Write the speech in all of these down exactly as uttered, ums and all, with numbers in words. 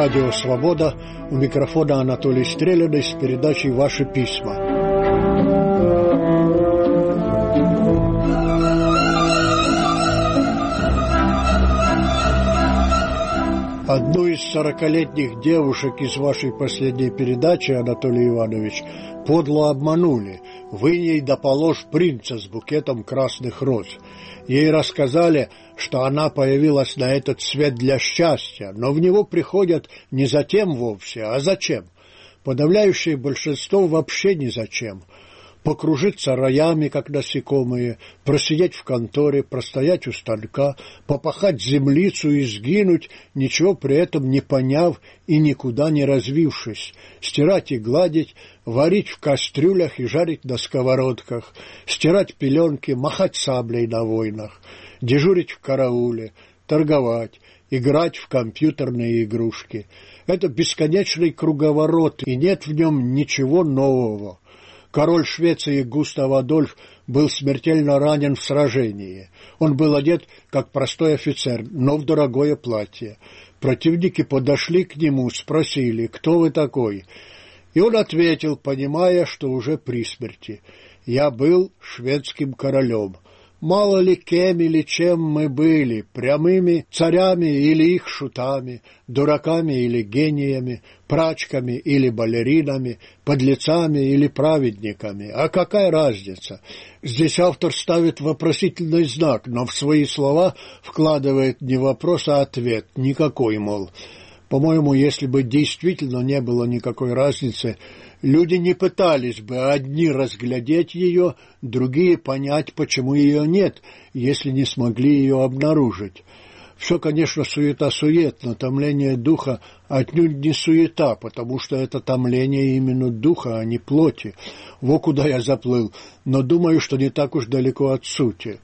Радио «Свобода», у микрофона Анатолий Стреляный с передачей «Ваши письма». Одну из сорокалетних девушек из вашей последней передачи, Анатолий Иванович, подло обманули. Вы ей доположь принца с букетом красных роз. Ей рассказали, что она появилась на этот свет для счастья, но в него приходят не затем вовсе, а зачем? Подавляющее большинство вообще ни зачем. Покружиться роями, как насекомые, просидеть в конторе, простоять у станка, попахать землицу и сгинуть, ничего при этом не поняв и никуда не развившись, стирать и гладить, варить в кастрюлях и жарить на сковородках, стирать пеленки, махать саблей на войнах, дежурить в карауле, торговать, играть в компьютерные игрушки. Это бесконечный круговорот, и нет в нем ничего нового. Король Швеции Густав Адольф был смертельно ранен в сражении. Он был одет, как простой офицер, но в дорогое платье. Противники подошли к нему, спросили: «Кто вы такой?» И он ответил, понимая, что уже при смерти: «Я был шведским королем». Мало ли кем или чем мы были, прямыми царями или их шутами, дураками или гениями, прачками или балеринами, подлецами или праведниками. А какая разница? Здесь автор ставит вопросительный знак, но в свои слова вкладывает не вопрос, а ответ. Никакой, мол. По-моему, если бы действительно не было никакой разницы, люди не пытались бы одни разглядеть ее, другие понять, почему ее нет, если не смогли ее обнаружить. Все, конечно, суета-сует, но томление духа отнюдь не суета, потому что это томление именно духа, а не плоти. Во куда я заплыл, но думаю, что не так уж далеко от сути.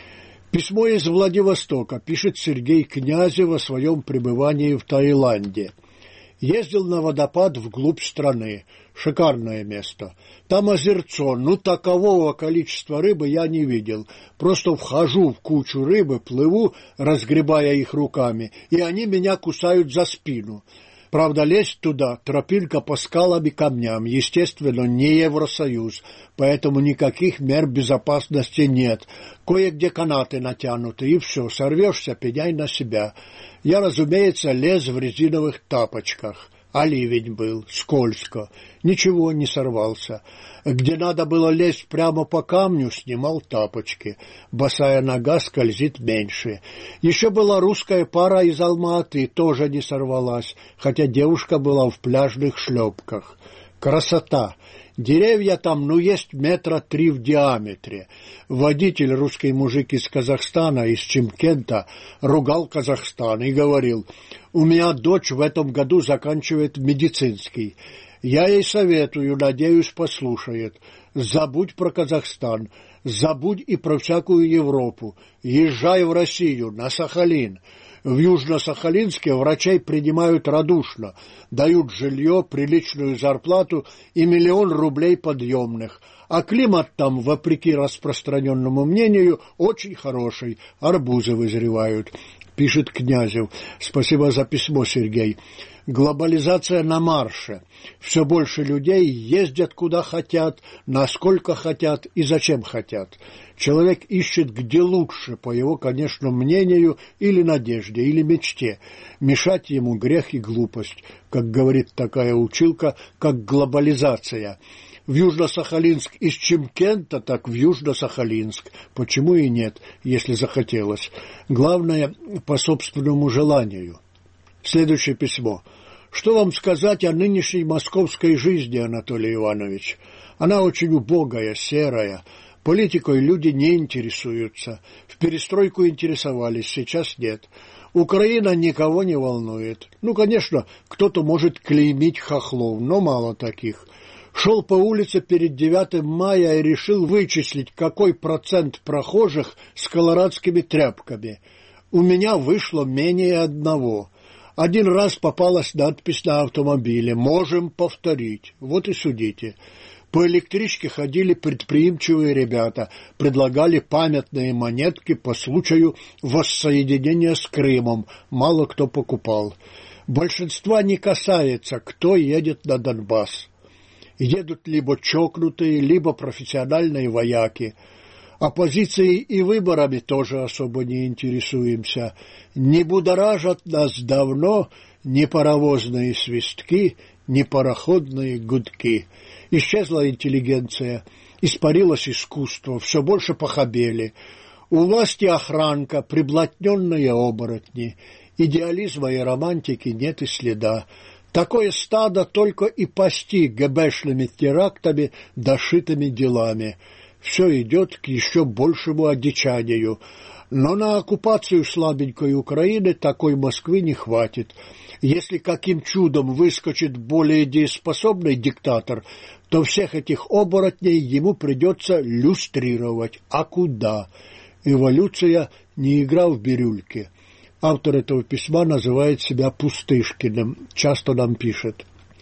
Письмо из Владивостока, пишет Сергей Князев о своем пребывании в Таиланде. Ездил на водопад вглубь страны. Шикарное место. Там озерцо, ну такового количества рыбы я не видел. Просто вхожу в кучу рыбы, плыву, разгребая их руками, и они меня кусают за спину. Правда, лезть туда тропинка по скалам и камням, естественно, не Евросоюз, поэтому никаких мер безопасности нет. Кое-где канаты натянуты, и все, сорвешься, пеняй на себя. Я, разумеется, лез в резиновых тапочках. А ливень был, скользко, ничего не сорвался. Где надо было лезть прямо по камню, снимал тапочки. Босая нога скользит меньше. Еще была русская пара из Алма-Аты, тоже не сорвалась, хотя девушка была в пляжных шлепках. Красота! Деревья там, ну, есть метра три в диаметре. Водитель, русский мужик из Казахстана, из Чимкента, ругал Казахстан и говорил: «У меня дочь в этом году заканчивает медицинский. Я ей советую, надеюсь, послушает. Забудь про Казахстан, забудь и про всякую Европу. Езжай в Россию, на Сахалин». В Южно-Сахалинске врачей принимают радушно, дают жилье, приличную зарплату и миллион рублей подъемных. А климат там, вопреки распространенному мнению, очень хороший, арбузы вызревают, пишет Князев. Спасибо за письмо, Сергей. Глобализация на марше. Все больше людей ездят куда хотят, насколько хотят и зачем хотят. Человек ищет где лучше, по его, конечно, мнению или надежде, или мечте. Мешать ему грех и глупость, как говорит такая училка, как глобализация. В Южно-Сахалинск из Чимкента, так в Южно-Сахалинск. Почему и нет, если захотелось. Главное, по собственному желанию. Следующее письмо. Что вам сказать о нынешней московской жизни, Анатолий Иванович? Она очень убогая, серая. Политикой люди не интересуются. В перестройку интересовались, сейчас нет. Украина никого не волнует. Ну, конечно, кто-то может клеймить хохлов, но мало таких. Шел по улице перед девятым мая и решил вычислить, какой процент прохожих с колорадскими тряпками. У меня вышло менее одного. Один раз попалась надпись на автомобиле: «Можем повторить». Вот и судите. По электричке ходили предприимчивые ребята, предлагали памятные монетки по случаю воссоединения с Крымом. Мало кто покупал. Большинства не касается, кто едет на Донбасс. Едут либо чокнутые, либо профессиональные вояки. Оппозицией и выборами тоже особо не интересуемся. Не будоражат нас давно ни паровозные свистки, ни пароходные гудки. Исчезла интеллигенция, испарилось искусство, все больше похабели. У власти охранка, приблотненные оборотни. Идеализма и романтики нет и следа. Такое стадо только и пасти гэбэшными терактами, дошитыми делами. Все идет к еще большему одичанию. Но на оккупацию слабенькой Украины такой Москвы не хватит. Если каким чудом выскочит более дееспособный диктатор, то всех этих оборотней ему придется люстрировать. А куда? Эволюция не игра в бирюльки. Автор этого письма называет себя Пустышкиным, часто нам пишет.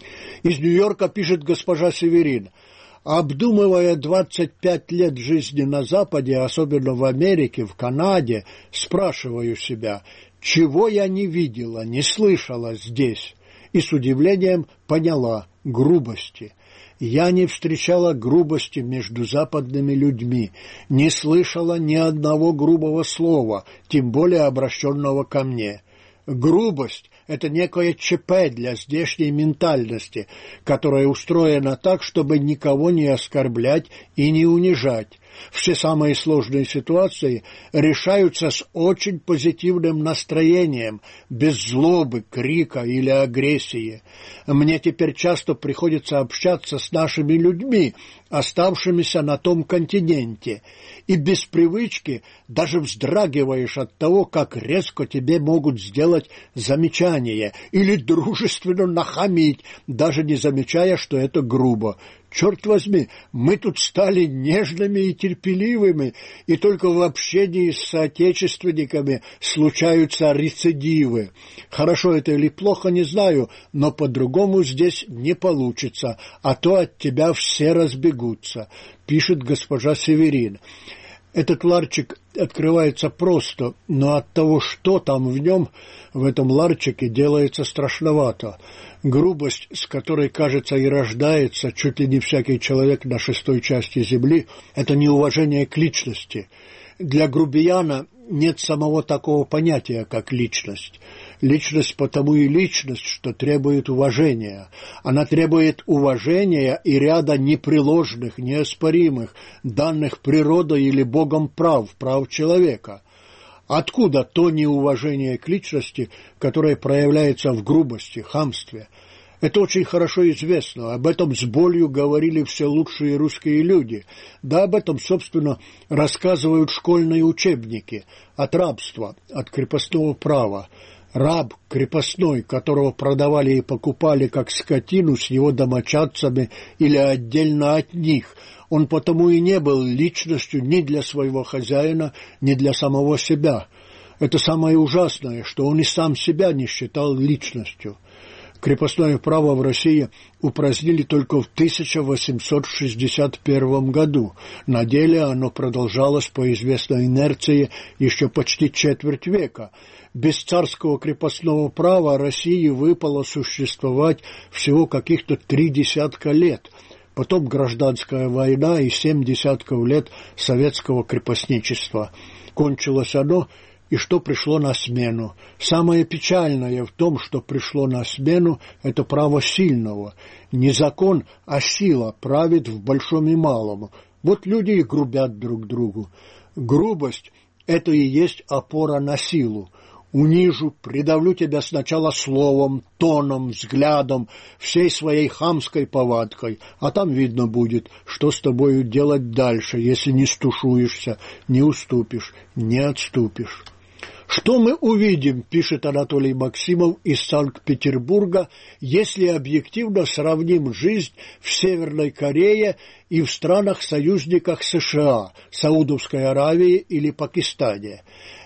Из Нью-Йорка пишет госпожа Северин. Обдумывая двадцать пять лет жизни на Западе, особенно в Америке, в Канаде, спрашиваю себя, чего я не видела, не слышала здесь, и с удивлением поняла – грубости. Я не встречала грубости между западными людьми, не слышала ни одного грубого слова, тем более обращенного ко мне. Грубость – это некое ЧП для здешней ментальности, которая устроена так, чтобы никого не оскорблять и не унижать. Все самые сложные ситуации решаются с очень позитивным настроением, без злобы, крика или агрессии. Мне теперь часто приходится общаться с нашими людьми, оставшимися на том континенте, и без привычки даже вздрагиваешь от того, как резко тебе могут сделать замечание или дружественно нахамить, даже не замечая, что это грубо. Черт возьми, мы тут стали нежными и терпеливыми, и только в общении с соотечественниками случаются рецидивы. Хорошо это или плохо, не знаю, но по-другому здесь не получится, а то от тебя все разбегутся, пишет госпожа Северин. Этот ларчик открывается просто, но от того, что там в нем, в этом ларчике, делается страшновато. Грубость, с которой, кажется, и рождается чуть ли не всякий человек на шестой части земли, это неуважение к личности. Для грубияна нет самого такого понятия, как личность. Личность потому и личность, что требует уважения. Она требует уважения и ряда непреложных, неоспоримых, данных природой или Богом прав, прав человека. Откуда то неуважение к личности, которое проявляется в грубости, хамстве? Это очень хорошо известно, об этом с болью говорили все лучшие русские люди. Да об этом, собственно, рассказывают школьные учебники. От рабства, от крепостного права. Раб крепостной, которого продавали и покупали как скотину с его домочадцами или отдельно от них, он потому и не был личностью ни для своего хозяина, ни для самого себя. Это самое ужасное, что он и сам себя не считал личностью. Крепостное право в России упразднили только в тысяча восемьсот шестьдесят первом году. На деле оно продолжалось по известной инерции еще почти четверть века. Без царского крепостного права России выпало существовать всего каких-то три десятка лет. Потом гражданская война и семь десятков лет советского крепостничества. Кончилось оно, и что пришло на смену? Самое печальное в том, что пришло на смену, это право сильного. Не закон, а сила правит в большом и малом. Вот люди и грубят друг другу. Грубость – это и есть опора на силу. Унижу, придавлю тебя сначала словом, тоном, взглядом, всей своей хамской повадкой, а там видно будет, что с тобою делать дальше, если не стушуешься, не уступишь, не отступишь. Что мы увидим, пишет Анатолий Максимов из Санкт-Петербурга, если объективно сравним жизнь в Северной Корее и в странах-союзниках США, Саудовской Аравии или Пакистане?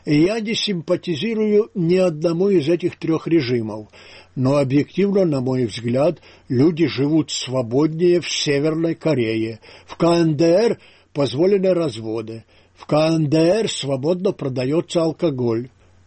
Я не симпатизирую ни одному из этих трех режимов, но объективно, на мой взгляд, люди живут свободнее в Северной Корее. В КНДР позволены разводы. В КНДР свободно продается алкоголь.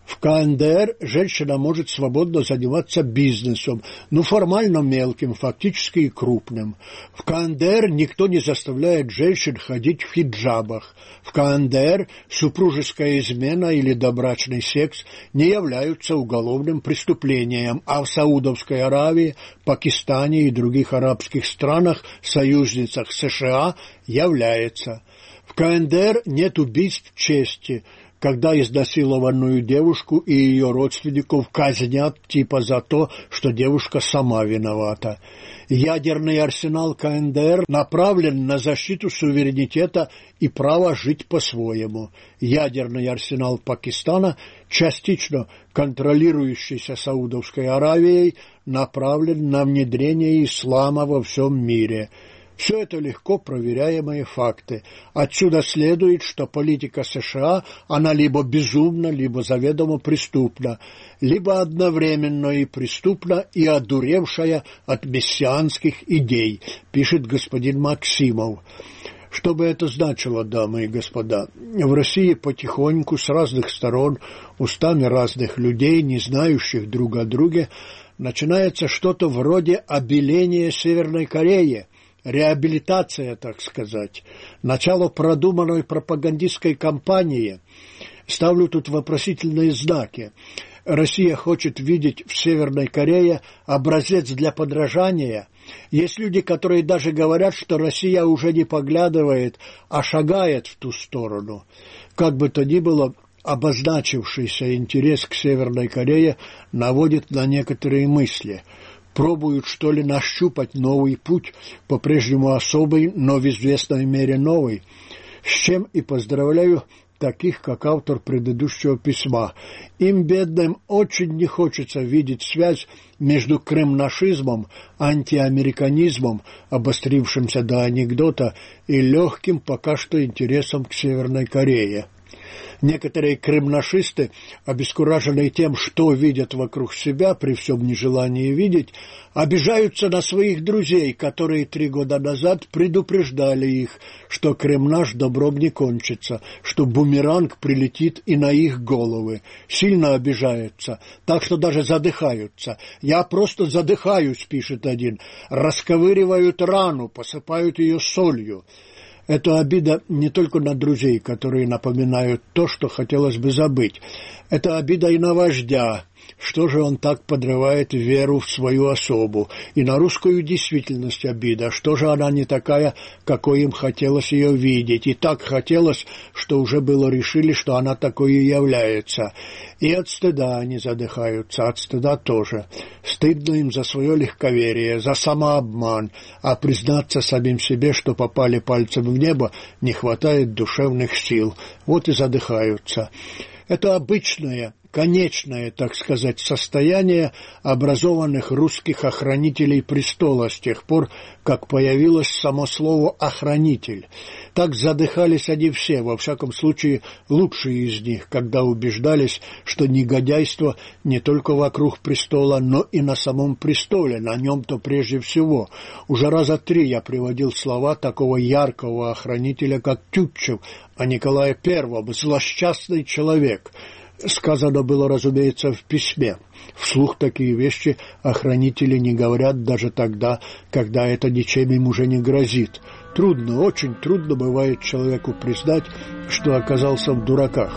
В КНДР женщина может свободно заниматься бизнесом, ну формально мелким, фактически и крупным. В КНДР никто не заставляет женщин ходить в хиджабах. В КНДР супружеская измена или добрачный секс не являются уголовным преступлением, а в Саудовской Аравии, Пакистане и других арабских странах, союзницах США, является. В КНДР нет убийств чести, когда изнасилованную девушку и ее родственников казнят типа за то, что девушка сама виновата. Ядерный арсенал КНДР направлен на защиту суверенитета и права жить по-своему. Ядерный арсенал Пакистана, частично контролирующийся Саудовской Аравией, направлен на внедрение ислама во всем мире. Все это легко проверяемые факты. Отсюда следует, что политика США, она либо безумна, либо заведомо преступна, либо одновременно и преступна, и одуревшая от мессианских идей, пишет господин Максимов. Что бы это значило, дамы и господа? В России потихоньку с разных сторон, устами разных людей, не знающих друг о друге, начинается что-то вроде обеления Северной Кореи, реабилитация, так сказать, начало продуманной пропагандистской кампании. Ставлю тут вопросительные знаки. Россия хочет видеть в Северной Корее образец для подражания. Есть люди, которые даже говорят, что Россия уже не поглядывает, а шагает в ту сторону. Как бы то ни было, обозначившийся интерес к Северной Корее наводит на некоторые мысли. Пробуют, что ли, нащупать новый путь, по-прежнему особый, но в известной мере новый. С чем и поздравляю таких, как автор предыдущего письма. Им, бедным, очень не хочется видеть связь между крымнашизмом, антиамериканизмом, обострившимся до анекдота, и легким пока что интересом к Северной Корее. Некоторые крымнашисты, обескураженные тем, что видят вокруг себя, при всем нежелании видеть, обижаются на своих друзей, которые три года назад предупреждали их, что крымнаш добром не кончится, что бумеранг прилетит и на их головы. Сильно обижаются, так что даже задыхаются. «Я просто задыхаюсь», — пишет один, — «расковыривают рану, посыпают ее солью». Это обида не только на друзей, которые напоминают то, что хотелось бы забыть. Это обида и на вождя. Что же он так подрывает веру в свою особу? И на русскую действительность обида. Что же она не такая, какой им хотелось ее видеть? И так хотелось, что уже было решили, что она такой и является. И от стыда они задыхаются, от стыда тоже. Стыдно им за свое легковерие, за самообман, а признаться самим себе, что попали пальцем в небо, не хватает душевных сил. Вот и задыхаются. Это обычное, конечное, так сказать, состояние образованных русских охранителей престола с тех пор, как появилось само слово «охранитель». Так задыхались они все, во всяком случае лучшие из них, когда убеждались, что негодяйство не только вокруг престола, но и на самом престоле, на нем-то прежде всего. Уже раза три я приводил слова такого яркого охранителя, как Тютчев, о Николае Первом, злосчастный человек. Сказано было, разумеется, в письме. Вслух такие вещи охранители не говорят даже тогда, когда это ничем им уже не грозит. Трудно, очень трудно бывает человеку признать, что оказался в дураках.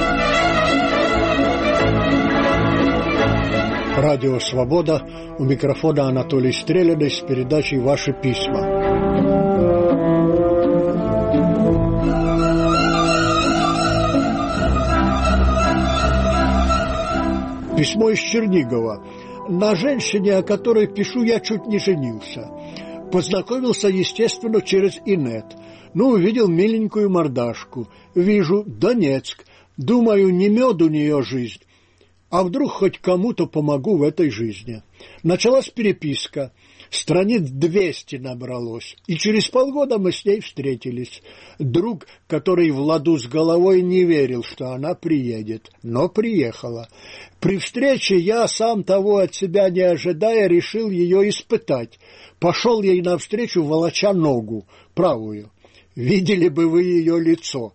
Радио «Свобода», у микрофона Анатолий Стреляный с передачей «Ваши письма». Письмо из Чернигова. На женщине, о которой пишу, я чуть не женился. Познакомился, естественно, через инет. Ну, увидел миленькую мордашку. Вижу, Донецк. Думаю, не мед у нее жизнь. А вдруг хоть кому-то помогу в этой жизни. Началась переписка. Страниц двести набралось, и через полгода мы с ней встретились. Друг, который в ладу с головой, не верил, что она приедет, но приехала. При встрече я, сам того от себя не ожидая, решил ее испытать. Пошел ей навстречу, волоча ногу, правую. Видели бы вы ее лицо.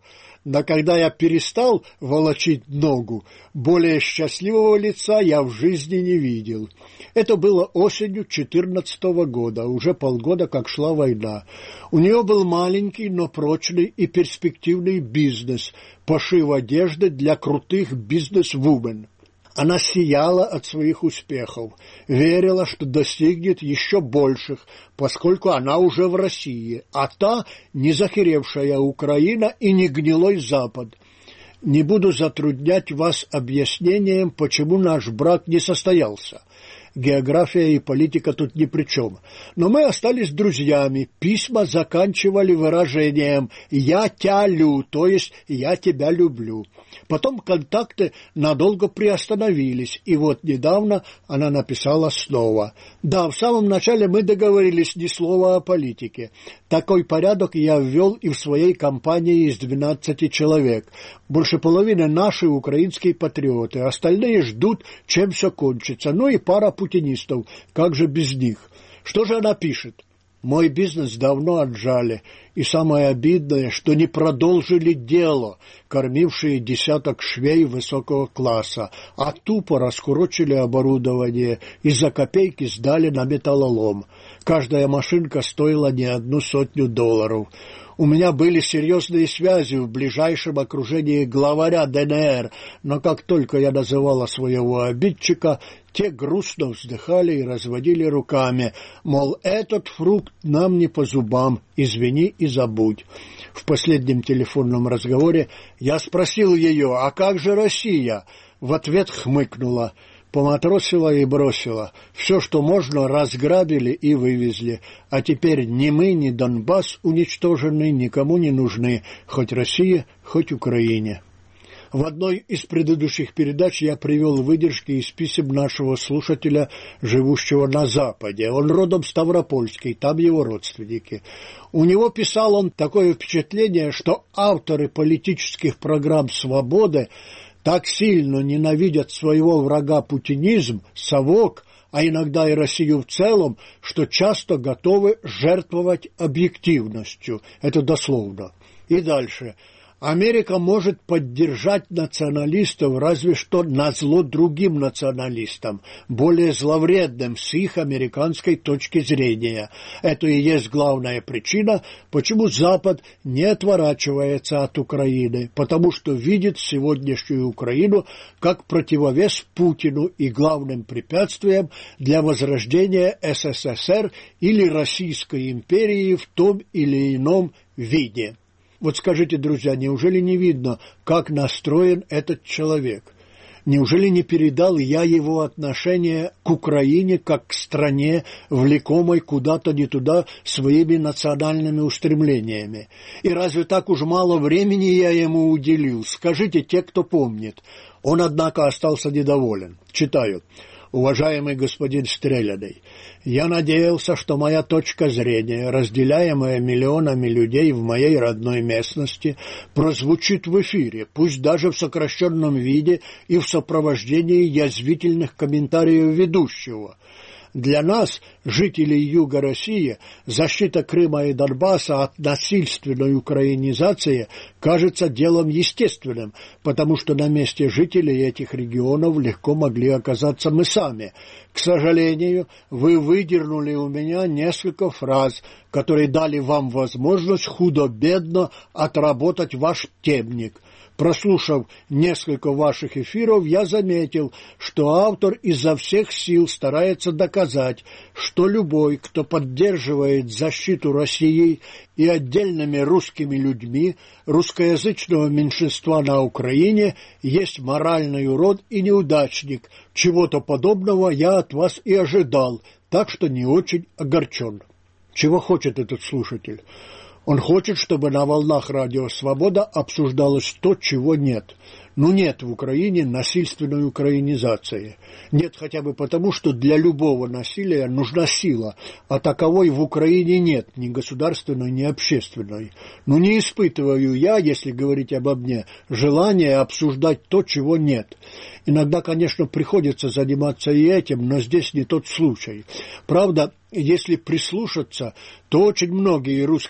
Но когда я перестал волочить ногу, более счастливого лица я в жизни не видел. Это было осенью четырнадцатого года, уже полгода как шла война. У нее был маленький, но прочный и перспективный бизнес – пошив одежды для крутых бизнес-вумен. Она сияла от своих успехов, верила, что достигнет еще больших, поскольку она уже в России, а та не захеревшая Украина и не гнилой Запад. Не буду затруднять вас объяснением, почему наш брак не состоялся. География и политика тут ни при чем. Но мы остались друзьями, письма заканчивали выражением «я тя лю», то есть «я тебя люблю». Потом контакты надолго приостановились, и вот недавно она написала снова. Да, в самом начале мы договорились ни слова о политике. Такой порядок я ввел и в своей компании из двенадцати человек. Больше половины наши украинские патриоты, остальные ждут, чем все кончится. Ну и пара путинистов, как же без них? Что же она пишет? Мой бизнес давно отжали, и самое обидное, что не продолжили дело, кормившие десяток швей высокого класса, а тупо раскурочили оборудование и за копейки сдали на металлолом. Каждая машинка стоила не одну сотню долларов. У меня были серьезные связи в ближайшем окружении главаря ДНР, но как только я называла своего обидчика, те грустно вздыхали и разводили руками, мол, этот фрукт нам не по зубам, извини и забудь. В последнем телефонном разговоре я спросил ее, а как же Россия? В ответ хмыкнула. Поматросила и бросила. Все, что можно, разграбили и вывезли. А теперь ни мы, ни Донбасс уничтожены, никому не нужны, хоть Россия, хоть Украине. В одной из предыдущих передач я привел выдержки из писем нашего слушателя, живущего на Западе. Он родом ставропольский, там его родственники. У него, писал он, такое впечатление, что авторы политических программ «Свободы» так сильно ненавидят своего врага путинизм, совок, а иногда и Россию в целом, что часто готовы жертвовать объективностью. Это дословно. И дальше. Америка может поддержать националистов разве что назло другим националистам, более зловредным с их американской точки зрения. Это и есть главная причина, почему Запад не отворачивается от Украины, потому что видит сегодняшнюю Украину как противовес Путину и главным препятствием для возрождения СССР или Российской империи в том или ином виде. Вот скажите, друзья, неужели не видно, как настроен этот человек? Неужели не передал я его отношение к Украине как к стране, влекомой куда-то не туда своими национальными устремлениями? И разве так уж мало времени я ему уделил? Скажите, те, кто помнит. Он, однако, остался недоволен. Читаю. Уважаемый господин Стреляный, я надеялся, что моя точка зрения, разделяемая миллионами людей в моей родной местности, прозвучит в эфире, пусть даже в сокращенном виде и в сопровождении язвительных комментариев ведущего. Для нас, жителей Юга России, защита Крыма и Донбасса от насильственной украинизации кажется делом естественным, потому что на месте жителей этих регионов легко могли оказаться мы сами. К сожалению, вы выдернули у меня несколько фраз, которые дали вам возможность худо-бедно отработать ваш темник. Прослушав несколько ваших эфиров, я заметил, что автор изо всех сил старается доказать, что любой, кто поддерживает защиту России и отдельными русскими людьми русскоязычного меньшинства на Украине, есть моральный урод и неудачник. Чего-то подобного я от вас и ожидал, так что не очень огорчен. Чего хочет этот слушатель? Он хочет, чтобы на волнах радио «Свобода» обсуждалось то, чего нет. Ну нет в Украине насильственной украинизации. Нет хотя бы потому, что для любого насилия нужна сила, а таковой в Украине нет, ни государственной, ни общественной. Но не испытываю я, если говорить обо мне, желания обсуждать то, чего нет. Иногда, конечно, приходится заниматься и этим, но здесь не тот случай. Правда, если прислушаться, то очень многие русские разговоры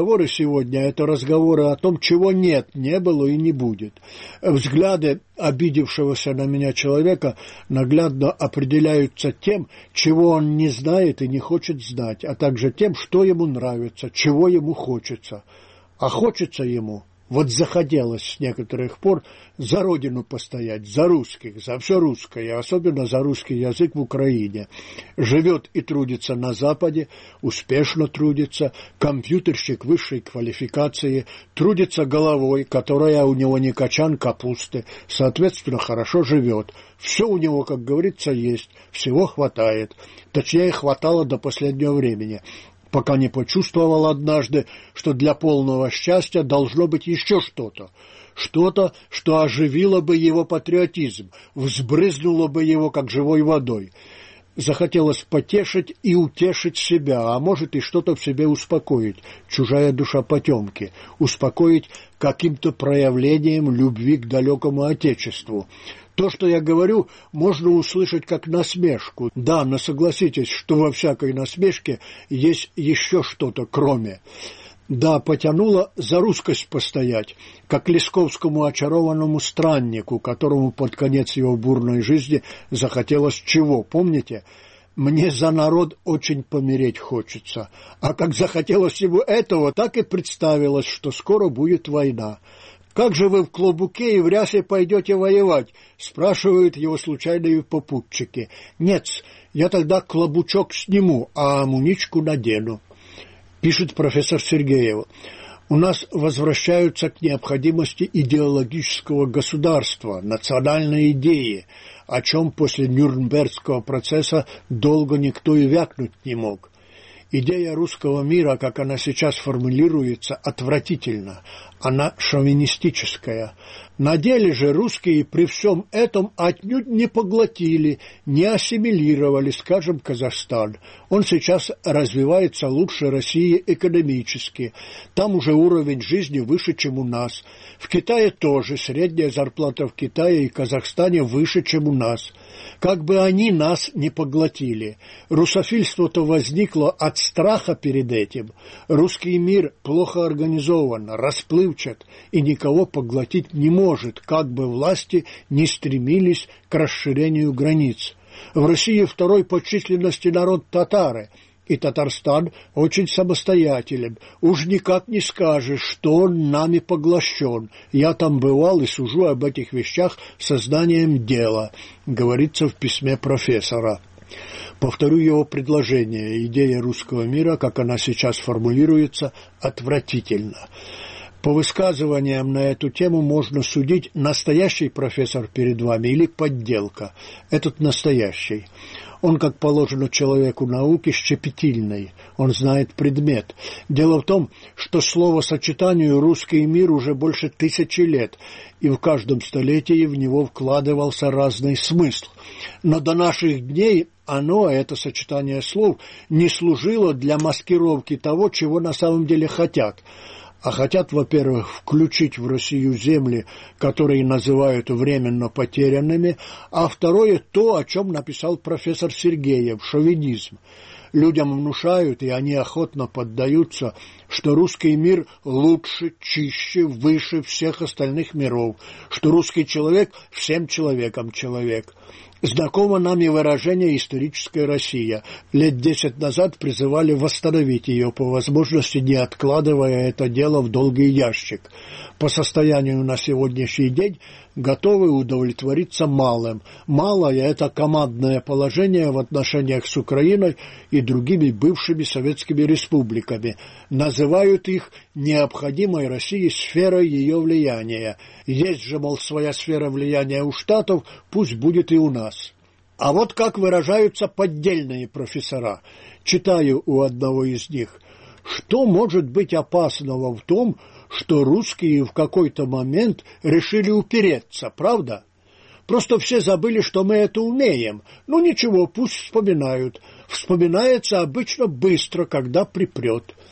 разговоры сегодня – это разговоры о том, чего нет, не было и не будет. Взгляды обидевшегося на меня человека наглядно определяются тем, чего он не знает и не хочет знать, а также тем, что ему нравится, чего ему хочется. А хочется ему, вот захотелось с некоторых пор за родину постоять, за русских, за все русское, особенно за русский язык в Украине. Живет и трудится на Западе, успешно трудится, компьютерщик высшей квалификации, трудится головой, которая у него не качан капусты, соответственно, хорошо живет. Все у него, как говорится, есть, всего хватает. Точнее, хватало до последнего времени, пока не почувствовал однажды, что для полного счастья должно быть еще что-то. Что-то, что оживило бы его патриотизм, взбрызнуло бы его, как живой водой. Захотелось потешить и утешить себя, а может и что-то в себе успокоить, чужая душа потемки, успокоить каким-то проявлением любви к далекому Отечеству. То, что я говорю, можно услышать как насмешку. Да, но согласитесь, что во всякой насмешке есть еще что-то кроме. Да, потянуло за русскость постоять, как лесковскому очарованному страннику, которому под конец его бурной жизни захотелось чего, помните? Мне за народ очень помереть хочется. А как захотелось ему этого, так и представилось, что скоро будет война. «Как же вы в клобуке и в рясе пойдете воевать?» — спрашивают его случайные попутчики. «Нет, я тогда клобучок сниму, а амуничку надену», — пишет профессор Сергеев. «У нас возвращаются к необходимости идеологического государства, национальной идеи, о чем после Нюрнбергского процесса долго никто и вякнуть не мог. Идея русского мира, как она сейчас формулируется, отвратительна. Она шовинистическая. На деле же русские при всем этом отнюдь не поглотили, не ассимилировали, скажем, Казахстан. Он сейчас развивается лучше России экономически. Там уже уровень жизни выше, чем у нас. В Китае тоже средняя зарплата в Китае и Казахстане выше, чем у нас. Как бы они нас не поглотили. Русофильство-то возникло от страха перед этим. Русский мир плохо организован, расплывчат и никого поглотить не может, как бы власти не стремились к расширению границ. В России второй по численности народ татары, и Татарстан очень самостоятелен. Уж никак не скажешь, что он нами поглощен. Я там бывал и сужу об этих вещах сознанием дела, говорится в письме профессора. Повторю его предложение. Идея русского мира, как она сейчас формулируется, отвратительна. По высказываниям на эту тему можно судить, настоящий профессор перед вами или подделка. Этот настоящий. Он, как положено человеку науки, щепетильный. Он знает предмет. Дело в том, что словосочетанию «русский мир» уже больше тысячи лет, и в каждом столетии в него вкладывался разный смысл. Но до наших дней оно, это сочетание слов, не служило для маскировки того, чего на самом деле хотят. А хотят, во-первых, включить в Россию земли, которые называют временно потерянными, а второе – то, о чем написал профессор Сергеев – шовинизм. Людям внушают, и они охотно поддаются, что русский мир лучше, чище, выше всех остальных миров, что русский человек всем человеком человек. Знакомо нам и выражение «историческая Россия». Лет десять назад призывали восстановить ее, по возможности не откладывая это дело в долгий ящик. По состоянию на сегодняшний день готовы удовлетвориться малым. Малое – это командное положение в отношениях с Украиной и другими бывшими советскими республиками. Называют их необходимой России сферой ее влияния. Есть же, мол, своя сфера влияния у Штатов, пусть будет и у нас. А вот как выражаются поддельные профессора. Читаю у одного из них. Что может быть опасного в том, что русские в какой-то момент решили упереться, правда? Просто все забыли, что мы это умеем. Ну ничего, пусть вспоминают. Вспоминается обычно быстро, когда припрет.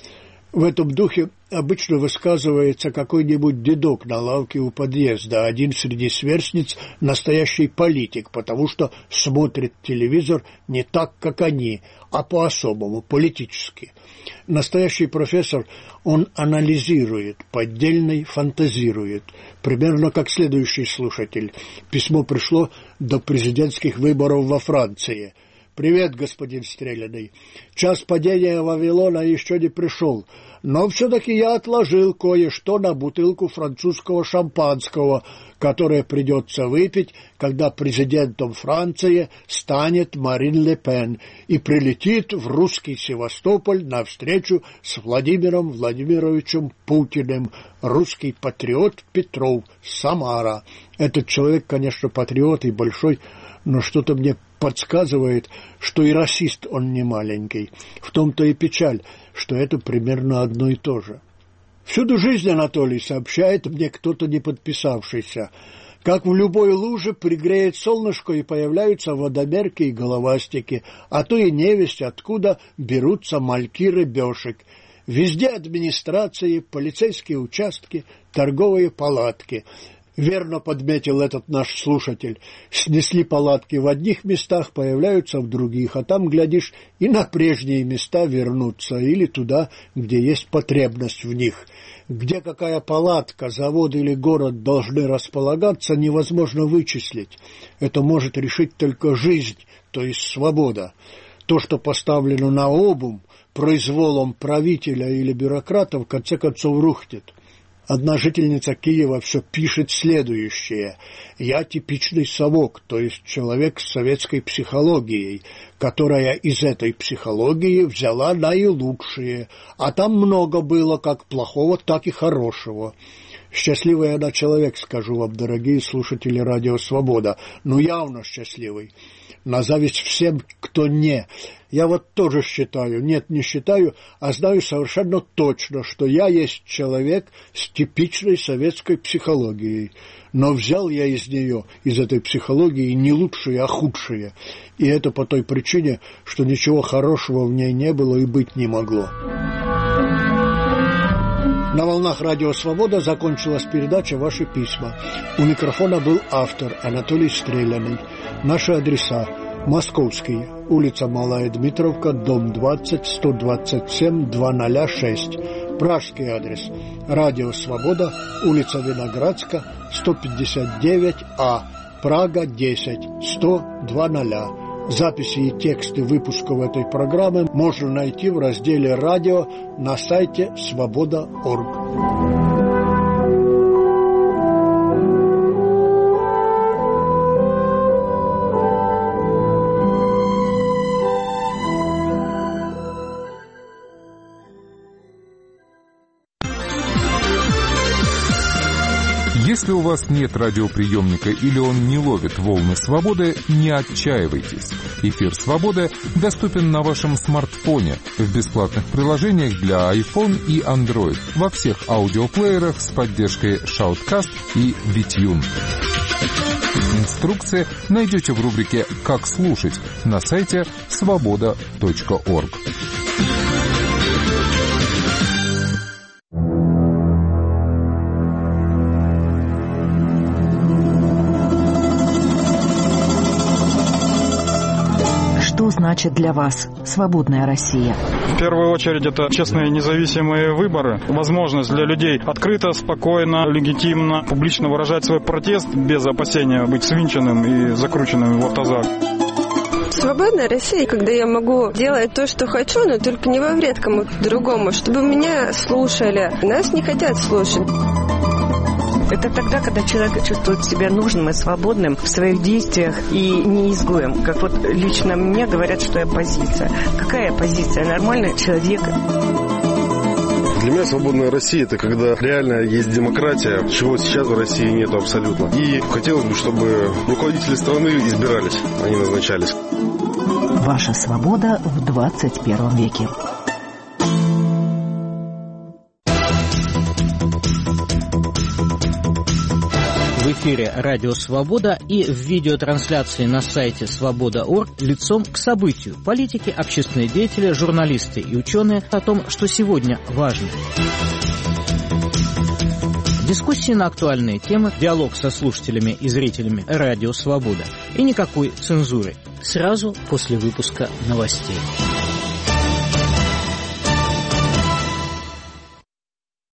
В этом духе обычно высказывается какой-нибудь дедок на лавке у подъезда, один среди сверстниц настоящий политик, потому что смотрит телевизор не так, как они, а по-особому, политически. Настоящий профессор, он анализирует, поддельный фантазирует, примерно как следующий слушатель. Письмо пришло до президентских выборов во Франции. «Привет, господин Стреляный. Час падения Вавилона еще не пришел, но все-таки я отложил кое-что на бутылку французского шампанского, которое придется выпить, когда президентом Франции станет Марин Ле Пен и прилетит в русский Севастополь на встречу с Владимиром Владимировичем Путиным, русский патриот Петров, Самара». Этот человек, конечно, патриот и большой, но что-то мне подсказывает, что и расист он не маленький. В том-то и печаль, что это примерно одно и то же. Всюду жизнь, Анатолий, сообщает мне кто-то не подписавшийся. Как в любой луже пригреет солнышко и появляются водомерки и головастики, а то и невесть, откуда берутся мальки рыбешек. Везде администрации, полицейские участки, торговые палатки. Верно подметил этот наш слушатель. Снесли палатки в одних местах, появляются в других, а там, глядишь, и на прежние места вернутся, или туда, где есть потребность в них. Где какая палатка, завод или город должны располагаться, невозможно вычислить. Это может решить только жизнь, то есть свобода. То, что поставлено на обум, произволом правителя или бюрократа, в конце концов рухнет. Одна жительница Киева все пишет следующее. «Я типичный совок, то есть человек с советской психологией, которая из этой психологии взяла наилучшее, а там много было как плохого, так и хорошего». Счастливый она человек, скажу вам, дорогие слушатели Радио Свобода, ну явно счастливый. На зависть всем, кто не. Я вот тоже считаю, нет, не считаю, а знаю совершенно точно, что я есть человек с типичной советской психологией. Но взял я из нее, из этой психологии, не лучшее, а худшее. И это по той причине, что ничего хорошего в ней не было и быть не могло. На волнах Радио Свобода закончилась передача «Ваши письма». У микрофона был автор Анатолий Стреляный. Наши адреса: Московский, улица Малая Дмитровка, дом двадцать, сто двадцать семь, двести шесть. Пражский адрес: Радио Свобода, улица Виноградска, сто пятьдесят девять А, Прага, десять, сто, двести. Записи и тексты выпусков этой программы можно найти в разделе «Радио» на сайте свобода точка орг. Если у вас нет радиоприемника или он не ловит волны свободы, не отчаивайтесь. Эфир «Свободы» доступен на вашем смартфоне в бесплатных приложениях для iPhone и Android, во всех аудиоплеерах с поддержкой Shoutcast и Витюн. Инструкции найдете в рубрике «Как слушать» на сайте свобода точка орг. Что значит для вас свободная Россия? В первую очередь это честные независимые выборы, возможность для людей открыто, спокойно, легитимно, публично выражать свой протест без опасения быть свинченным и закрученным в автозак. Свободная Россия, когда я могу делать то, что хочу, но только не во вред кому-то другому, чтобы меня слушали. Нас не хотят слушать. Это тогда, когда человек чувствует себя нужным и свободным в своих действиях и не изгоем. Как вот лично мне говорят, что я оппозиция. Какая оппозиция? Нормальный человек. Для меня свободная Россия – это когда реально есть демократия, чего сейчас в России нету абсолютно. И хотелось бы, чтобы руководители страны избирались, а не назначались. Ваша свобода в двадцать первом веке. В эфире эфире «Радио Свобода» и в видеотрансляции на сайте свобода точка орг лицом к событию. Политики, общественные деятели, журналисты и ученые о том, что сегодня важно. Дискуссии на актуальные темы, диалог со слушателями и зрителями «Радио Свобода». И никакой цензуры. Сразу после выпуска новостей.